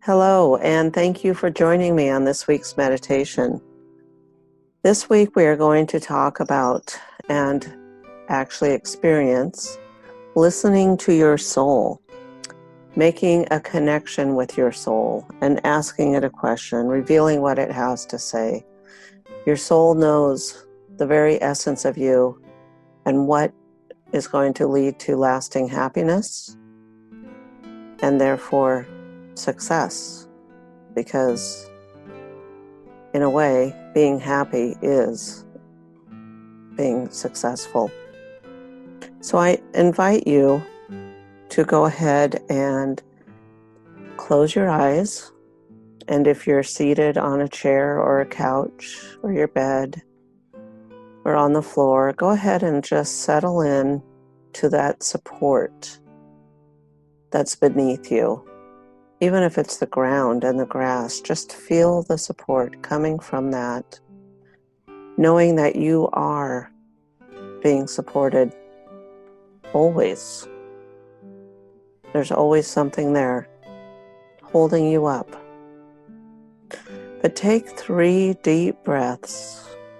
Hello, and thank you for joining me on this week's meditation. This week we are going to talk about and actually experience listening to your soul, making a connection with your soul and asking it a question, revealing what it has to say. Your soul knows the very essence of you and what is going to lead to lasting happiness and therefore success, because in a way, being happy is being successful. So I invite you to go ahead and close your eyes, and if you're seated on a chair or a couch or your bed or on the floor, go ahead and just settle in to that support that's beneath you. Even if it's the ground and the grass, just feel the support coming from that, knowing that you are being supported always. There's always something there holding you up. But take 3 deep breaths.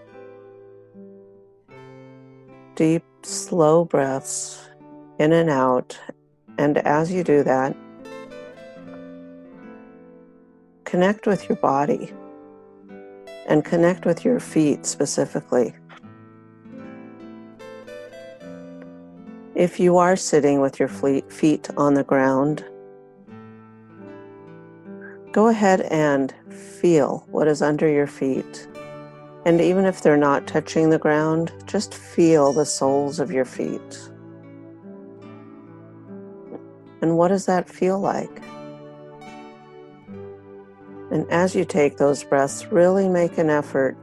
Deep, slow breaths in and out. And as you do that, connect with your body and connect with your feet specifically. If you are sitting with your feet on the ground, go ahead and feel what is under your feet. And even if they're not touching the ground, just feel the soles of your feet. And what does that feel like? And as you take those breaths, really make an effort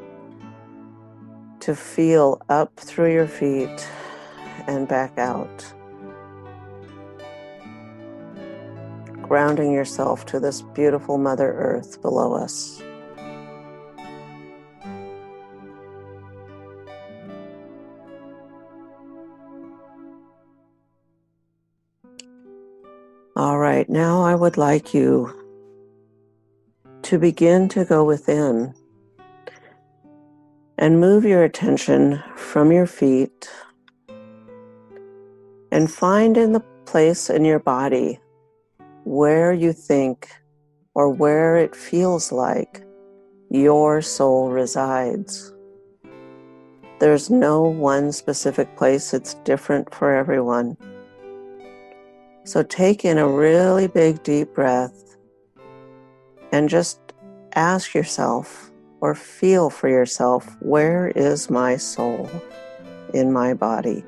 to feel up through your feet and back out, grounding yourself to this beautiful Mother Earth below us. All right, now I would like you to begin to go within and move your attention from your feet and find in the place in your body where you think or where it feels like your soul resides. There's no one specific place. It's different for everyone. So take in a really big, deep breath and just ask yourself or feel for yourself, where is my soul in my body?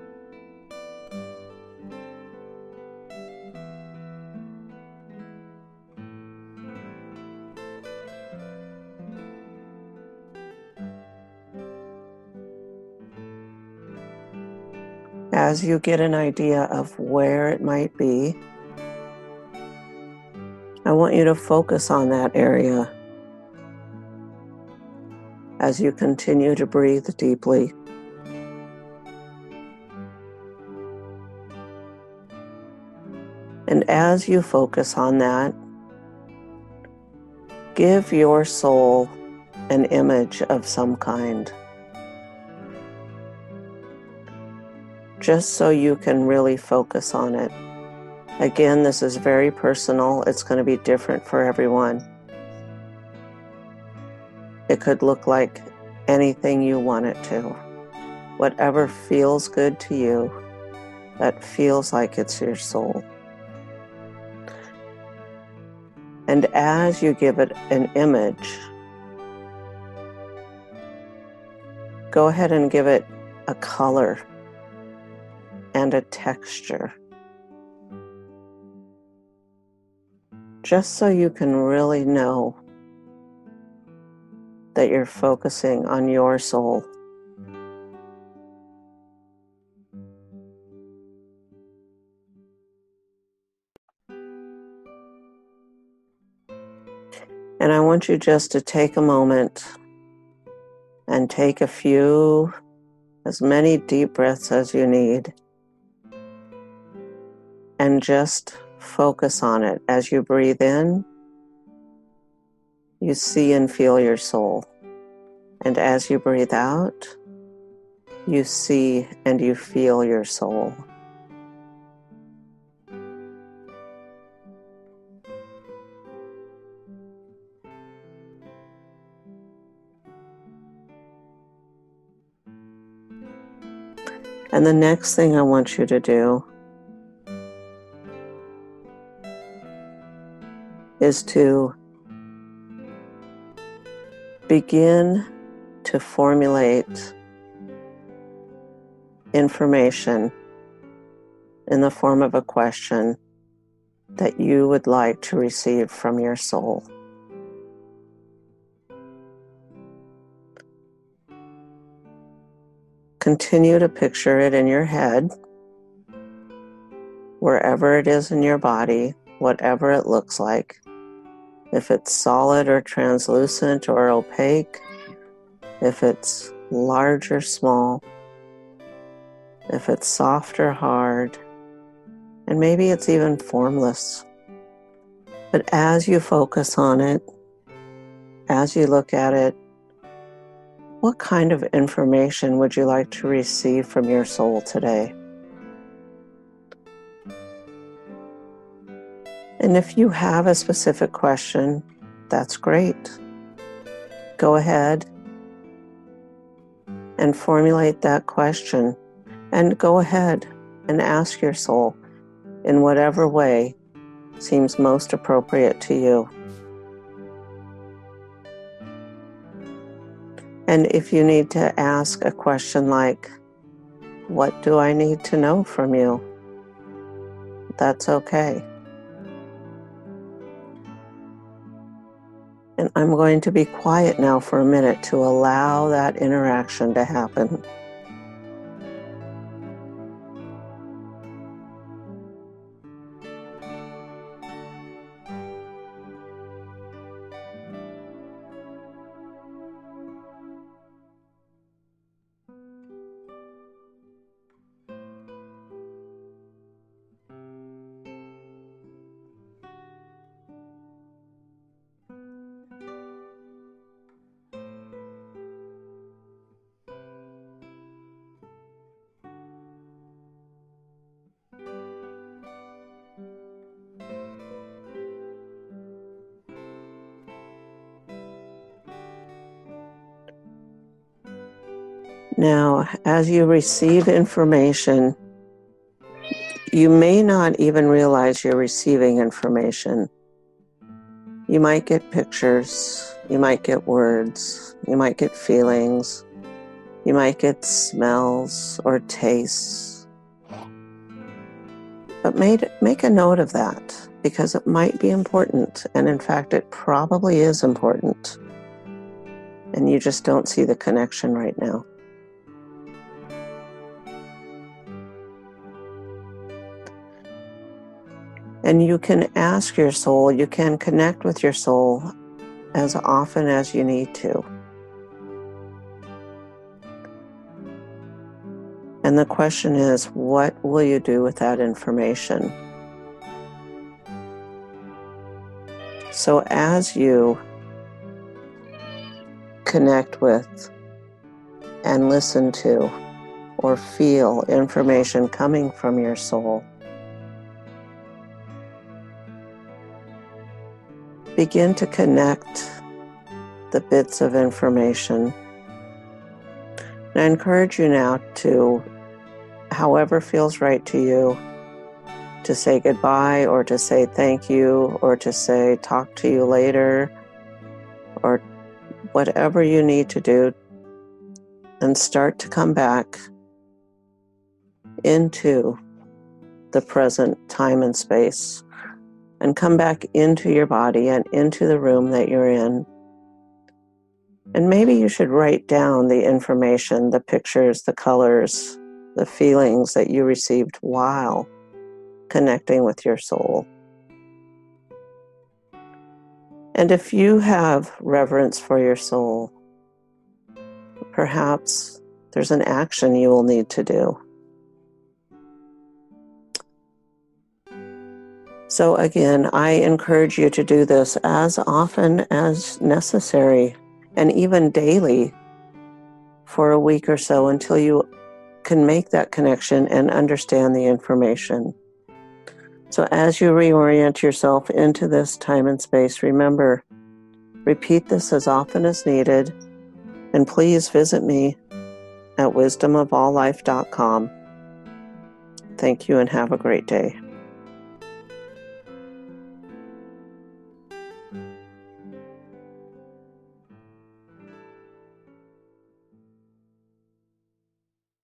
As you get an idea of where it might be, I want you to focus on that area as you continue to breathe deeply. And as you focus on that, give your soul an image of some kind, just so you can really focus on it. Again, this is very personal. It's going to be different for everyone. It could look like anything you want it to. Whatever feels good to you, that feels like it's your soul. And as you give it an image, go ahead and give it a color and a texture, just so you can really know that you're focusing on your soul. And I want you just to take a moment and take as many deep breaths as you need, and just focus on it as you breathe in you see and feel your soul. And as you breathe out, you see and you feel your soul. And the next thing I want you to do is to begin to formulate information in the form of a question that you would like to receive from your soul. Continue to picture it in your head, wherever it is in your body, whatever it looks like. If it's solid or translucent or opaque, if it's large or small, if it's soft or hard, and maybe it's even formless. But as you focus on it, as you look at it, what kind of information would you like to receive from your soul today? And if you have a specific question, that's great. Go ahead and formulate that question, and go ahead and ask your soul in whatever way seems most appropriate to you. And if you need to ask a question like, what do I need to know from you? That's okay. And I'm going to be quiet now for a minute to allow that interaction to happen. Now, as you receive information, you may not even realize you're receiving information. You might get pictures, you might get words, you might get feelings, you might get smells or tastes. But make a note of that, because it might be important, and in fact it probably is important, and you just don't see the connection right now. And you can ask your soul, you can connect with your soul as often as you need to. And the question is, what will you do with that information? So as you connect with and listen to or feel information coming from your soul, begin to connect the bits of information. And I encourage you now to, however feels right to you, to say goodbye or to say thank you or to say talk to you later or whatever you need to do, and start to come back into the present time and space, and come back into your body and into the room that you're in. And maybe you should write down the information, the pictures, the colors, the feelings that you received while connecting with your soul. And if you have reverence for your soul, perhaps there's an action you will need to do. So again, I encourage you to do this as often as necessary, and even daily for a week or so until you can make that connection and understand the information. So as you reorient yourself into this time and space, remember, repeat this as often as needed, and please visit me at wisdomofalllife.com. Thank you and have a great day.